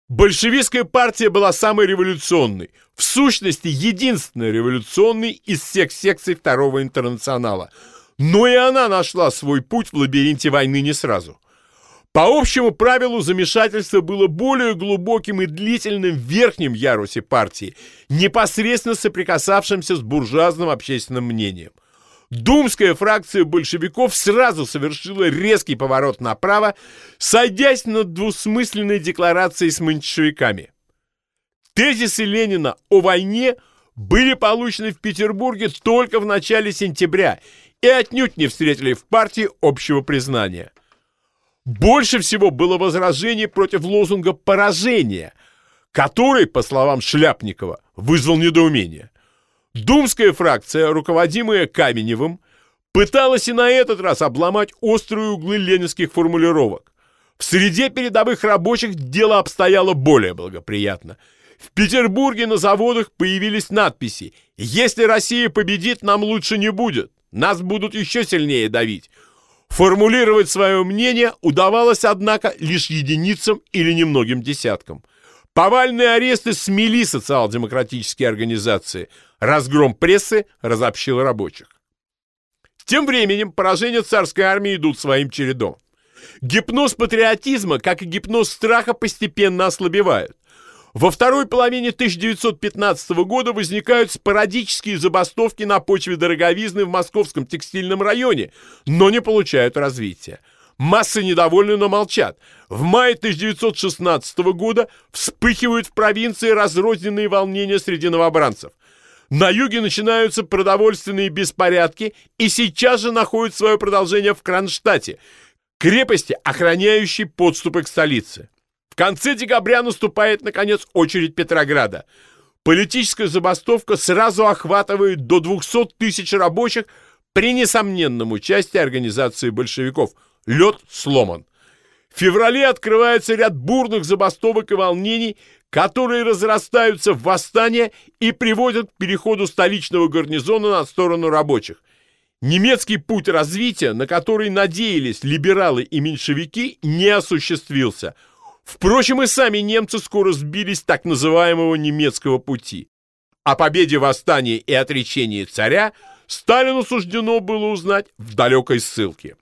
Большевистская партия была самой революционной, в сущности, единственной революционной из всех секций Второго интернационала. Но и она нашла свой путь в лабиринте войны не сразу. По общему правилу замешательство было более глубоким и длительным в верхнем ярусе партии, непосредственно соприкасавшимся с буржуазным общественным мнением. Думская фракция большевиков сразу совершила резкий поворот направо, сойдясь над двусмысленной декларацией с меньшевиками. Тезисы Ленина о войне были получены в Петербурге только в начале сентября и отнюдь не встретили в партии общего признания. Больше всего было возражений против лозунга «поражение», который, по словам Шляпникова, вызвал недоумение. Думская фракция, руководимая Каменевым, пыталась и на этот раз обломать острые углы ленинских формулировок. В среде передовых рабочих дело обстояло более благоприятно. В Петербурге на заводах появились надписи: «Если Россия победит, нам лучше не будет, нас будут еще сильнее давить». Формулировать свое мнение удавалось, однако, лишь единицам или немногим десяткам. Повальные аресты смели социал-демократические организации. Разгром прессы разобщил рабочих. Тем временем поражения царской армии идут своим чередом. Гипноз патриотизма, как и гипноз страха, постепенно ослабевают. Во второй половине 1915 года возникают спорадические забастовки на почве дороговизны в московском текстильном районе, но не получают развития. Массы недовольны, но молчат. В мае 1916 года вспыхивают в провинции разрозненные волнения среди новобранцев. На юге начинаются продовольственные беспорядки, и сейчас же находят свое продолжение в Кронштадте, крепости, охраняющей подступы к столице. В конце декабря наступает, наконец, очередь Петрограда. Политическая забастовка сразу охватывает до 200 тысяч рабочих при несомненном участии организации большевиков. Лед сломан. В феврале открывается ряд бурных забастовок и волнений, которые разрастаются в восстания и приводят к переходу столичного гарнизона на сторону рабочих. Немецкий путь развития, на который надеялись либералы и меньшевики, не осуществился. Впрочем, и сами немцы скоро сбились с так называемого немецкого пути. О победе восстания и отречении царя Сталину суждено было узнать в далекой ссылке.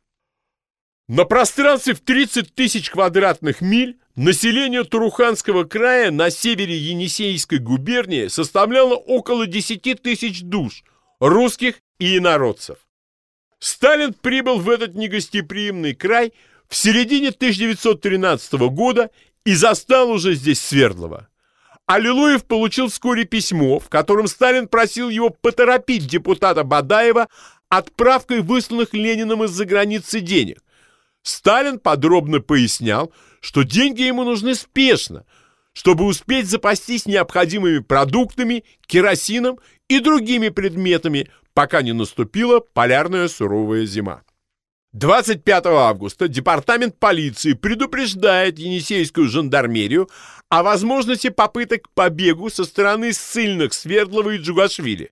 На пространстве в 30 тысяч квадратных миль население Туруханского края на севере Енисейской губернии составляло около 10 тысяч душ, русских и инородцев. Сталин прибыл в этот негостеприимный край в середине 1913 года и застал уже здесь Свердлова. Аллилуев получил вскоре письмо, в котором Сталин просил его поторопить депутата Бадаева отправкой высланных Лениным из-за границы денег. Сталин подробно пояснял, что деньги ему нужны спешно, чтобы успеть запастись необходимыми продуктами, керосином и другими предметами, пока не наступила полярная суровая зима. 25 августа департамент полиции предупреждает Енисейскую жандармерию о возможности попыток к побегу со стороны ссыльных Свердлова и Джугашвили.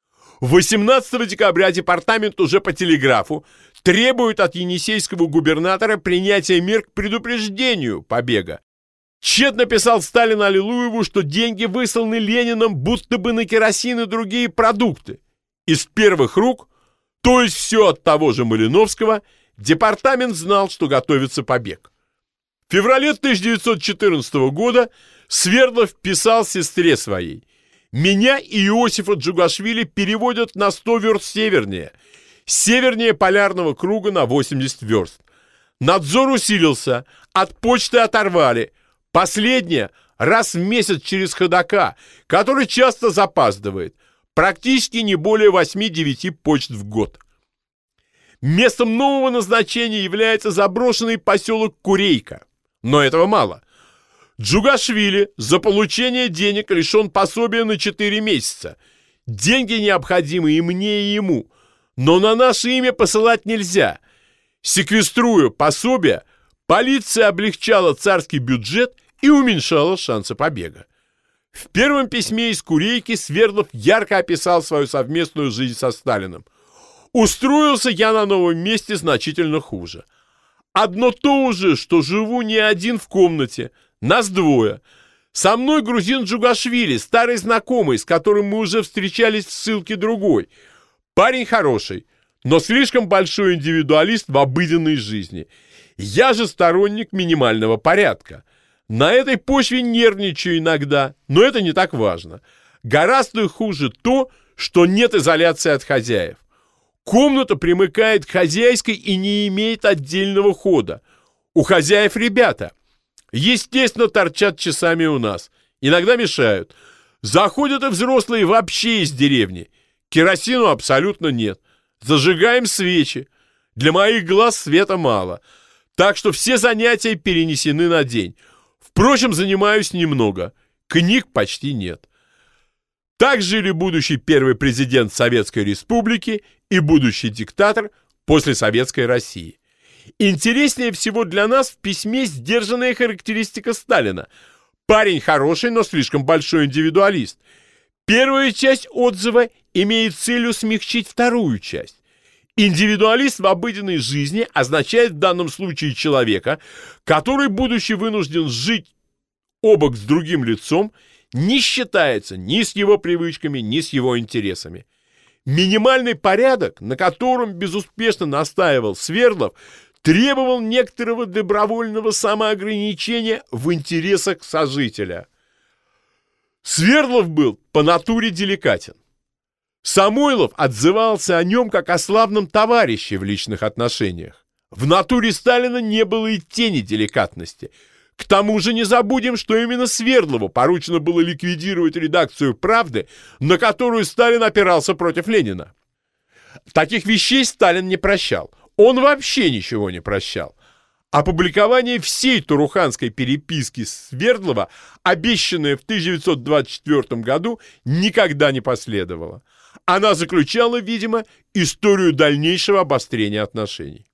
18 декабря департамент уже по телеграфу требует от енисейского губернатора принятия мер к предупреждению побега. Чет написал Сталин Аллилуеву, что деньги высланы Лениным будто бы на керосин и другие продукты. Из первых рук, то есть все от того же Малиновского, департамент знал, что готовится побег. В феврале 1914 года Свердлов писал сестре своей: «Меня и Иосифа Джугашвили переводят на 100 верст севернее полярного круга на 80 верст. Надзор усилился, от почты оторвали. Последнее раз в месяц через ходока, который часто запаздывает. Практически не более 8-9 почт в год». Местом нового назначения является заброшенный поселок Курейка. Но этого мало. Джугашвили за получение денег лишен пособия на 4 месяца. Деньги необходимы и мне, и ему. Но на наше имя посылать нельзя. Секвеструя пособие, полиция облегчала царский бюджет и уменьшала шансы побега. В первом письме из Курейки Свердлов ярко описал свою совместную жизнь со Сталиным. «Устроился я на новом месте значительно хуже. Одно то уже, что живу не один в комнате, нас двое. Со мной грузин Джугашвили, старый знакомый, с которым мы уже встречались в ссылке другой. Парень хороший, но слишком большой индивидуалист в обыденной жизни. Я же сторонник минимального порядка. На этой почве нервничаю иногда, но это не так важно. Гораздо хуже то, что нет изоляции от хозяев. Комната примыкает к хозяйской и не имеет отдельного хода. У хозяев ребята. Естественно, торчат часами у нас. Иногда мешают. Заходят и взрослые вообще из деревни. Керосину абсолютно нет. Зажигаем свечи. Для моих глаз света мало. Так что все занятия перенесены на день. Впрочем, занимаюсь немного. Книг почти нет. Так жили будущий первый президент Советской Республики и будущий диктатор после Советской России. Интереснее всего для нас в письме сдержанная характеристика Сталина. Парень хороший, но слишком большой индивидуалист. Первая часть отзыва имеет целью смягчить вторую часть. Индивидуалист в обыденной жизни означает в данном случае человека, который, будучи вынужден жить обок с другим лицом, не считается ни с его привычками, ни с его интересами. Минимальный порядок, на котором безуспешно настаивал Свердлов, требовал некоторого добровольного самоограничения в интересах сожителя. Свердлов был по натуре деликатен. Самойлов отзывался о нем как о славном товарище в личных отношениях. В натуре Сталина не было и тени деликатности. К тому же не забудем, что именно Свердлову поручено было ликвидировать редакцию «Правды», на которую Сталин опирался против Ленина. Таких вещей Сталин не прощал. Он вообще ничего не прощал. Опубликование всей туруханской переписки Свердлова, обещанное в 1924 году, никогда не последовало. Она заключала, видимо, историю дальнейшего обострения отношений.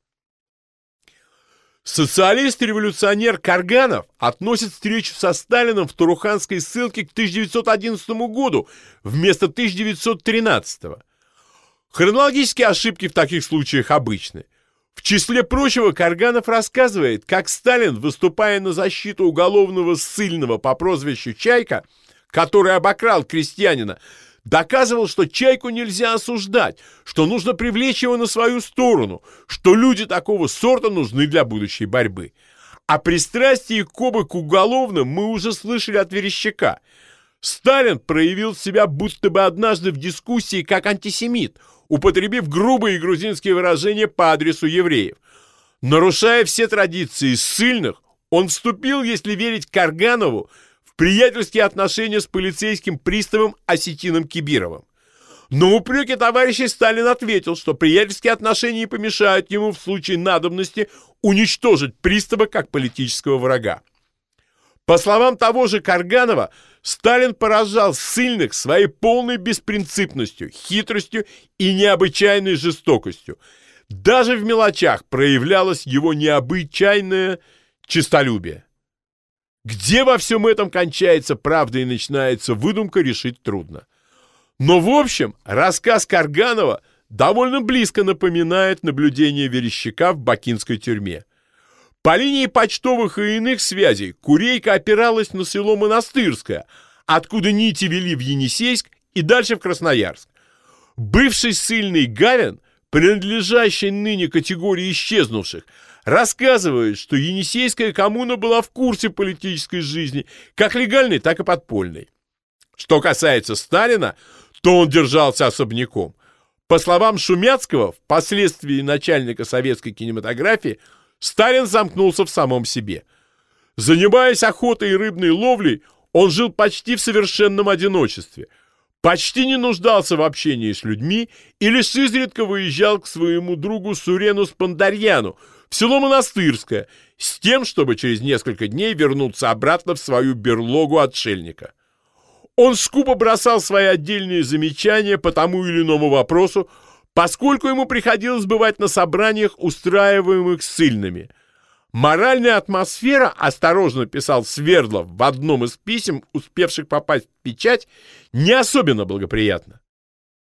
Социалист-революционер Карганов относит встречу со Сталином в туруханской ссылке к 1911 году вместо 1913. Хронологические ошибки в таких случаях обычны. В числе прочего, Карганов рассказывает, как Сталин, выступая на защиту уголовного ссыльного по прозвищу Чайка, который обокрал крестьянина, доказывал, что Чайку нельзя осуждать, что нужно привлечь его на свою сторону, что люди такого сорта нужны для будущей борьбы. О пристрастии Кобы к уголовным мы уже слышали от Верещака. Сталин проявил себя будто бы однажды в дискуссии как антисемит, употребив грубые грузинские выражения по адресу евреев. Нарушая все традиции ссыльных, он вступил, если верить Карганову, в приятельские отношения с полицейским приставом Осетином Кибировым. На упреки товарища Сталин ответил, что приятельские отношения не помешают ему в случае надобности уничтожить пристава как политического врага. По словам того же Карганова, Сталин поражал ссыльных своей полной беспринципностью, хитростью и необычайной жестокостью. Даже в мелочах проявлялось его необычайное честолюбие. Где во всем этом кончается правда и начинается выдумка, решить трудно. Но в общем, рассказ Карганова довольно близко напоминает наблюдение Верещака в бакинской тюрьме. По линии почтовых и иных связей Курейка опиралась на село Монастырское, откуда нити вели в Енисейск и дальше в Красноярск. Бывший ссыльный Гавин, принадлежащий ныне категории исчезнувших, рассказывает, что Енисейская коммуна была в курсе политической жизни, как легальной, так и подпольной. Что касается Сталина, то он держался особняком. По словам Шумяцкого, впоследствии начальника советской кинематографии, Сталин замкнулся в самом себе. Занимаясь охотой и рыбной ловлей, он жил почти в совершенном одиночестве, почти не нуждался в общении с людьми и лишь изредка выезжал к своему другу Сурену Спандарьяну в село Монастырское с тем, чтобы через несколько дней вернуться обратно в свою берлогу отшельника. Он скупо бросал свои отдельные замечания по тому или иному вопросу, поскольку ему приходилось бывать на собраниях, устраиваемых ссыльными. Моральная атмосфера, осторожно писал Свердлов в одном из писем, успевших попасть в печать, не особенно благоприятна.